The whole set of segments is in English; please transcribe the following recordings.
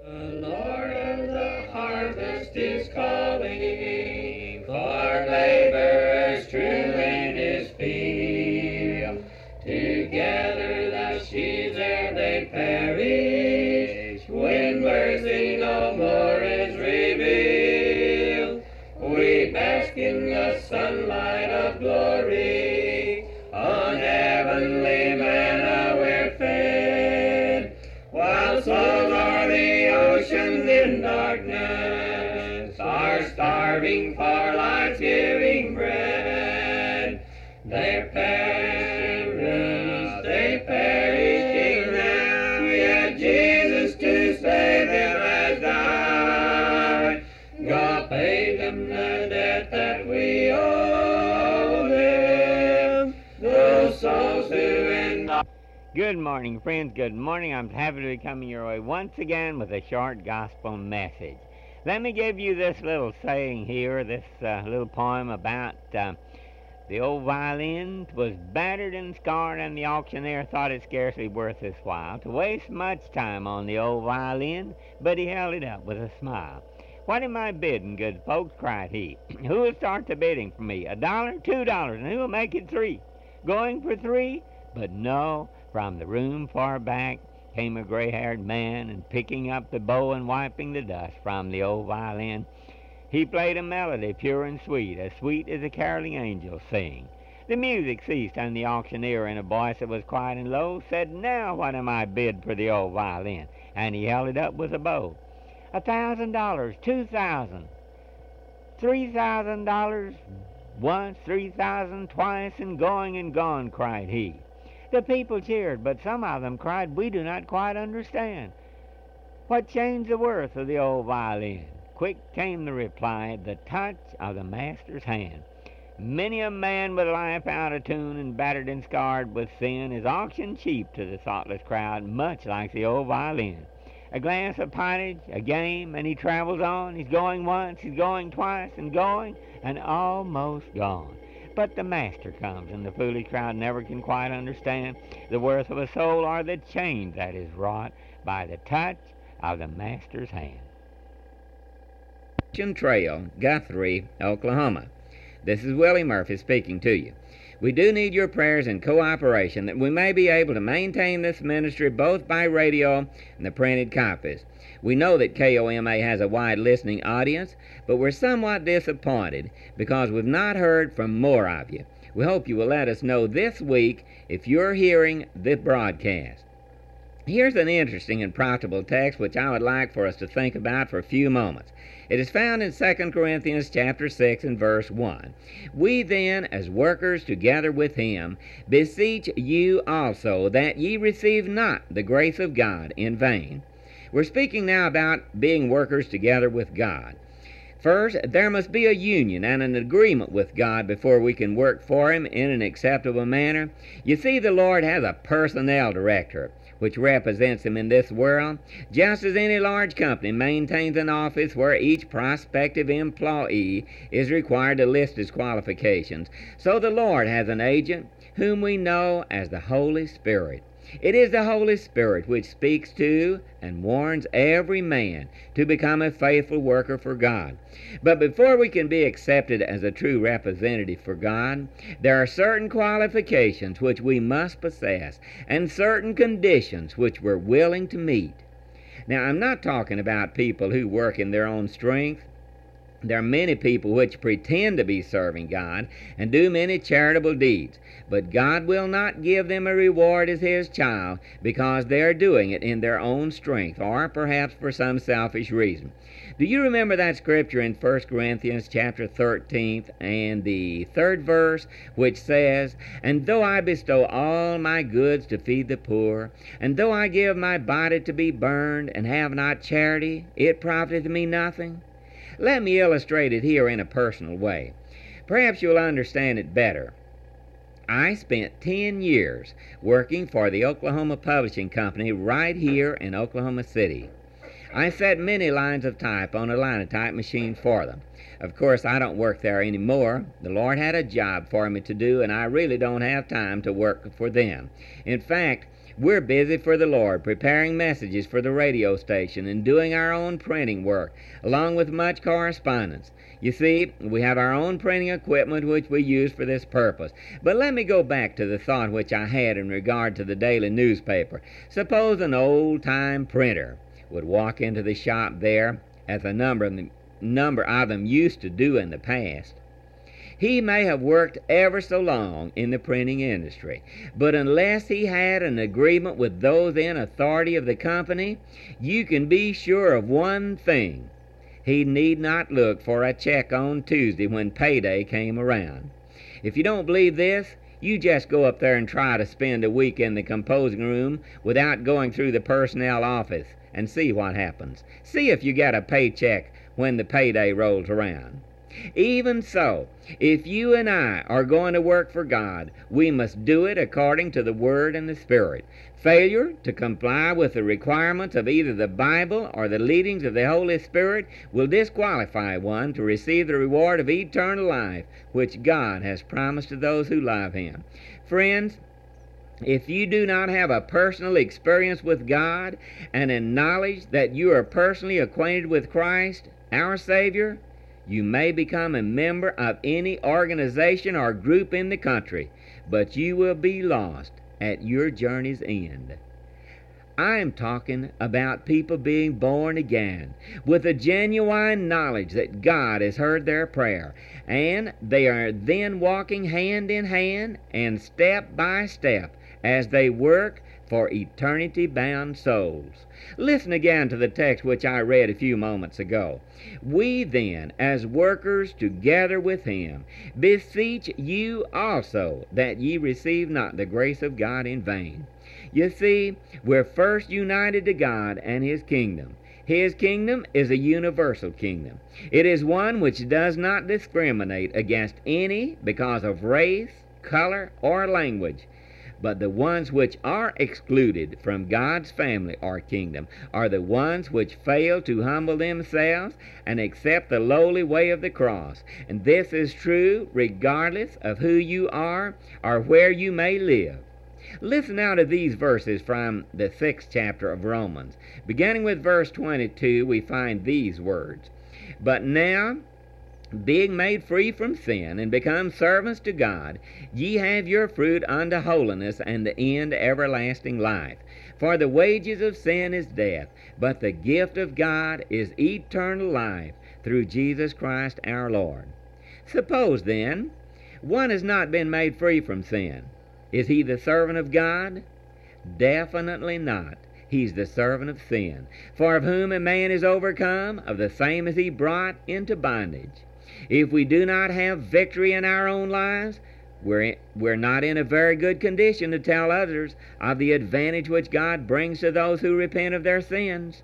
The Lord of the harvest is calling for laborers true in his field. Together the sheaves ere they perish, when mercy no more is revealed. We bask in the sunlight of glory, on heavenly manna we're fed, while souls are the ocean in darkness, are starving for life-giving bread. They're perishing now, yet Jesus to save them has died. God paid them the debt that we owe them, those souls who in. Good morning, friends. Good morning. I'm happy to be coming your way once again with a short gospel message. Let me give you this little saying here, this little poem about the old violin. 'Twas battered and scarred, and the auctioneer thought it scarcely worth his while to waste much time on the old violin, but he held it up with a smile. "What am I bidding, good folks?" cried he. "Who will start the bidding for me? $1, $2, and who will make it 3? Going for 3? But no, from the room far back came a gray-haired man, and picking up the bow and wiping the dust from the old violin, he played a melody pure and sweet as a caroling angel sing. The music ceased, and the auctioneer, in a voice that was quiet and low, said, 'Now what am I bid for the old violin?' And he held it up with a bow. $1,000, $2,000, $3,000 once, 3,000 twice, and gone, cried he. The people cheered, but some of them cried, 'We do not quite understand. What changed the worth of the old violin?' Quick came the reply, 'The touch of the master's hand.' Many a man with life out of tune and battered and scarred with sin is auctioned cheap to the thoughtless crowd, much like the old violin. A glass of pottage, a game, and he travels on. He's going once, he's going twice, and going, and almost gone. But the master comes, and the foolish crowd never can quite understand the worth of a soul or the change that is wrought by the touch of the master's hand." Trail, Guthrie, Oklahoma. This is Willie Murphy speaking to you. We do need your prayers and cooperation that we may be able to maintain this ministry both by radio and the printed copies. We know that KOMA has a wide listening audience, but we're somewhat disappointed because we've not heard from more of you. We hope you will let us know this week if you're hearing the broadcast. Here's an interesting and profitable text which I would like for us to think about for a few moments. It is found in 2 Corinthians chapter 6 and verse 1. "We then, as workers together with him, beseech you also that ye receive not the grace of God in vain." We're speaking now about being workers together with God. First, there must be a union and an agreement with God before we can work for him in an acceptable manner. You see, the Lord has a personnel director which represents him in this world, just as any large company maintains an office where each prospective employee is required to list his qualifications. So the Lord has an agent whom we know as the Holy Spirit. It is the Holy Spirit which speaks to and warns every man to become a faithful worker for God. But before we can be accepted as a true representative for God, there are certain qualifications which we must possess and certain conditions which we're willing to meet. Now, I'm not talking about people who work in their own strength. There are many people which pretend to be serving God and do many charitable deeds, but God will not give them a reward as his child because they are doing it in their own strength or perhaps for some selfish reason. Do you remember that scripture in 1 Corinthians chapter 13 and the 3rd verse, which says, "And though I bestow all my goods to feed the poor, and though I give my body to be burned, and have not charity, it profiteth me nothing"? Let me illustrate it here in a personal way. Perhaps you'll understand it better. I spent 10 years working for the Oklahoma Publishing Company right here in Oklahoma City. I set many lines of type on a linotype machine for them. Of course, I don't work there anymore. The Lord had a job for me to do, and I really don't have time to work for them. In fact, We're busy for the Lord, preparing messages for the radio station and doing our own printing work, along with much correspondence. You see, we have our own printing equipment which we use for this purpose. But let me go back to the thought which I had in regard to the daily newspaper. Suppose an old-time printer would walk into the shop there, as a number of them used to do in the past. He may have worked ever so long in the printing industry, but unless he had an agreement with those in authority of the company, you can be sure of one thing: he need not look for a check on Tuesday when payday came around. If you don't believe this, you just go up there and try to spend a week in the composing room without going through the personnel office and see what happens. See if you get a paycheck when the payday rolls around. Even so, if you and I are going to work for God, we must do it according to the Word and the Spirit. Failure to comply with the requirements of either the Bible or the leadings of the Holy Spirit will disqualify one to receive the reward of eternal life, which God has promised to those who love Him. Friends, if you do not have a personal experience with God and a knowledge that you are personally acquainted with Christ, our Savior, you may become a member of any organization or group in the country, but you will be lost at your journey's end. I am talking about people being born again with a genuine knowledge that God has heard their prayer, and they are then walking hand in hand and step by step as they work for eternity-bound souls. Listen again to the text which I read a few moments ago. We then, as workers together with Him, beseech you also that ye receive not the grace of God in vain. You see, we're first united to God and His kingdom. His kingdom is a universal kingdom. It is one which does not discriminate against any because of race, color, or language. But the ones which are excluded from God's family or kingdom are the ones which fail to humble themselves and accept the lowly way of the cross. And this is true regardless of who you are or where you may live. Listen now to these verses from the 6th chapter of Romans. Beginning with verse 22, we find these words: But now, being made free from sin, and become servants to God, ye have your fruit unto holiness, and the end everlasting life. For the wages of sin is death, but the gift of God is eternal life, through Jesus Christ our Lord. Suppose, then, one has not been made free from sin. Is he the servant of God? Definitely not. He's the servant of sin. For of whom a man is overcome, of the same is he brought into bondage. If we do not have victory in our own lives, we're not in a very good condition to tell others of the advantage which God brings to those who repent of their sins.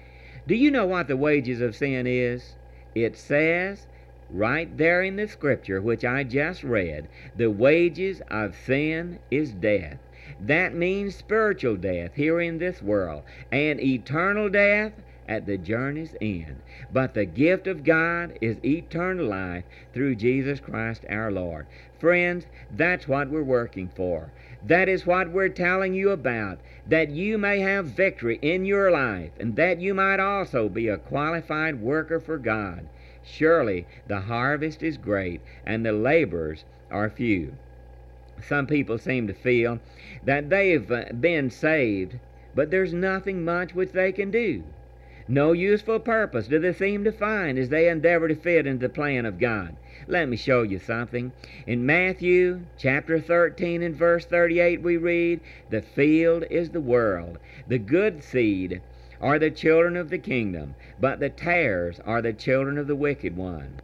Do you know what the wages of sin is? It says right there in the scripture which I just read, the wages of sin is death. That means spiritual death here in this world, and eternal death at the journey's end. But the gift of God is eternal life through Jesus Christ our Lord. Friends, that's what we're working for. That is what we're telling you about, that you may have victory in your life, and that you might also be a qualified worker for God. Surely the harvest is great, and the laborers are few. Some people seem to feel that they've been saved, but there's nothing much which they can do. No useful purpose do they seem to find as they endeavor to fit into the plan of God. Let me show you something. In Matthew chapter 13 and verse 38 we read, "The field is the world. The good seed are the children of the kingdom, but the tares are the children of the wicked one."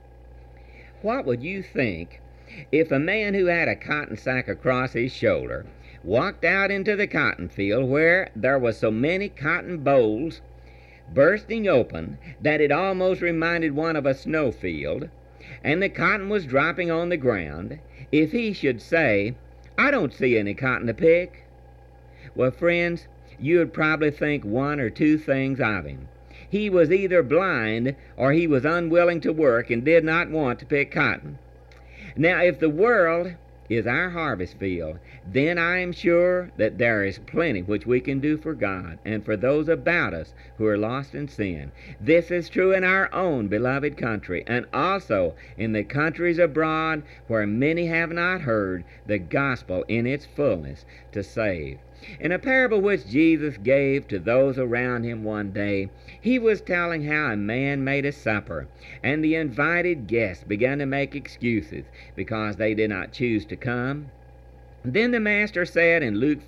What would you think if a man who had a cotton sack across his shoulder walked out into the cotton field where there was so many cotton bolls bursting open that it almost reminded one of a snowfield, and the cotton was dropping on the ground, if he should say, "I don't see any cotton to pick"? Well, friends, you would probably think one or two things of him. He was either blind or he was unwilling to work and did not want to pick cotton. Now, if the world is our harvest field, then I am sure that there is plenty which we can do for God and for those about us who are lost in sin. This is true in our own beloved country, and also in the countries abroad where many have not heard the gospel in its fullness to save. In a parable which Jesus gave to those around him one day, he was telling how a man made a supper, and the invited guests began to make excuses because they did not choose to come. Then the master said in Luke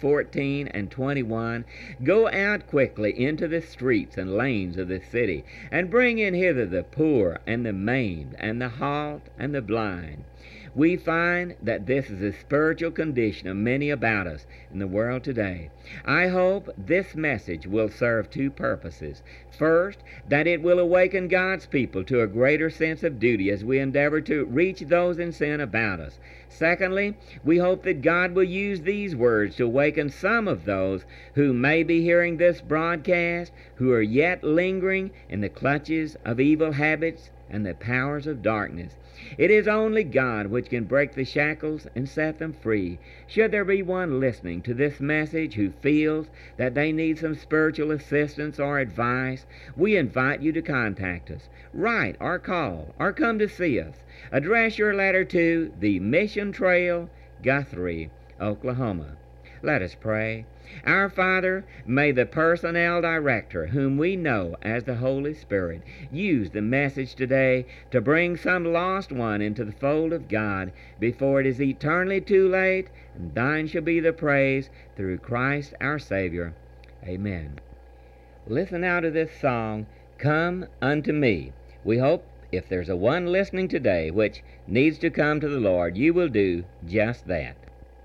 14:21, "Go out quickly into the streets and lanes of the city, and bring in hither the poor and the maimed and the halt and the blind." We find that this is the spiritual condition of many about us in the world today. I hope this message will serve two purposes. First, that it will awaken God's people to a greater sense of duty as we endeavor to reach those in sin about us. Secondly, we hope that God will use these words to awaken some of those who may be hearing this broadcast, who are yet lingering in the clutches of evil habits and the powers of darkness. It is only God which can break the shackles and set them free. Should there be one listening to this message who feels that they need some spiritual assistance or advice, we invite you to contact us. Write or call or come to see us. Address your letter to the Mission Trail, Guthrie, Oklahoma. Let us pray. Our Father, may the personnel director, whom we know as the Holy Spirit, use the message today to bring some lost one into the fold of God before it is eternally too late, and thine shall be the praise through Christ our Savior. Amen. Listen now to this song, "Come Unto Me." We hope if there's a one listening today which needs to come to the Lord, you will do just that.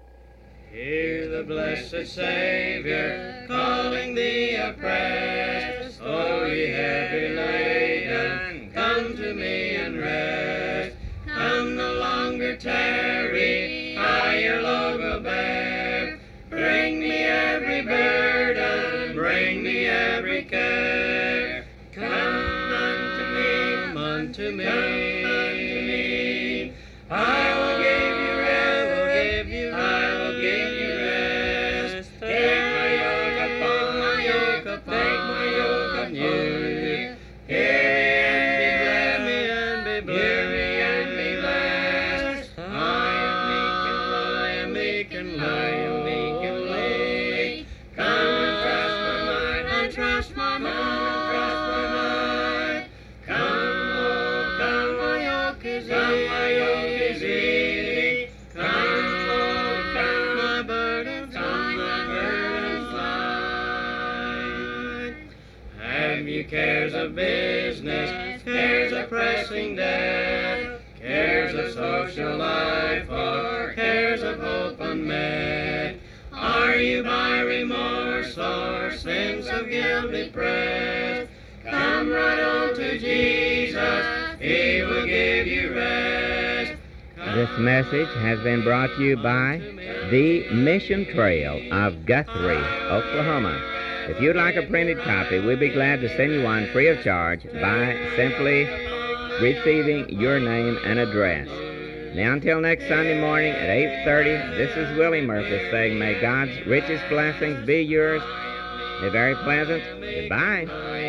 Hear the blessed Savior calling the oppressed. O ye heavy laden, come to me and rest. Come no longer tarry, I your load will bear. Bring me every burden, bring me every care. Come unto me, come unto me, come unto me. I will give you rest, I will give you rest. Take my yoke upon my yoke, take my yoke upon you. Hear me and be blessed, hear me and be blessed. I am meek and lowly. Come and trust my mind, and trust my mind, and trust my mind. Come, oh, come, my yoke is easy. Come, oh, come, my burdens light. Have you cares of business, cares of pressing debt, cares of social life, or cares of hope unmet? Are you by remorse or sense of guilt depressed? Come right on to Jesus, He will give you rest. This message has been brought to you by the Mission Trail of Guthrie, Oklahoma. If you'd like a printed copy, we'd be glad to send you one free of charge by simply receiving your name and address. Now until next Sunday morning at 8:30, this is Willie Murphy saying may God's richest blessings be yours. Be very pleasant. Goodbye.